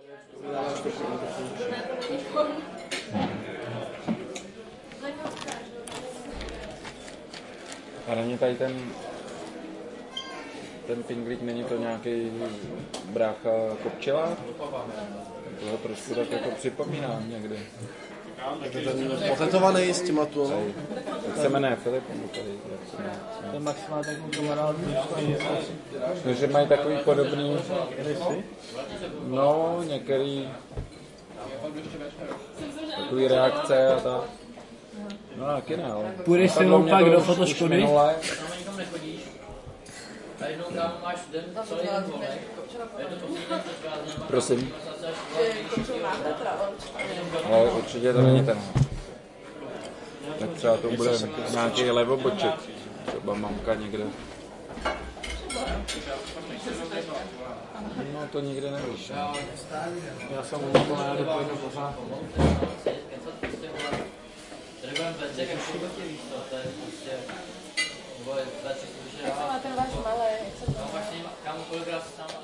A není tady ten pinglík, není to nějaký brácha Kopčela? Toho trošku tak jako připomínám někdy. Takže ten potetovaný s těma tu. Jak se jmenuje Filip? To je maximálně takový kamarád. Takže mají takový podobný... No, některý... Takový reakce a tak. No taky ne, ale... Půjdeš si mnou pak do fotoškody? Prosím. Ale určitě to není ten. Tak třeba to bude nějaký levoboček. Třeba mamka někde. No to nikdy nevíš. Ne? Já jsem u někoho najdu pojdu pořád. Jak se má ten váš malý? Jak se to má?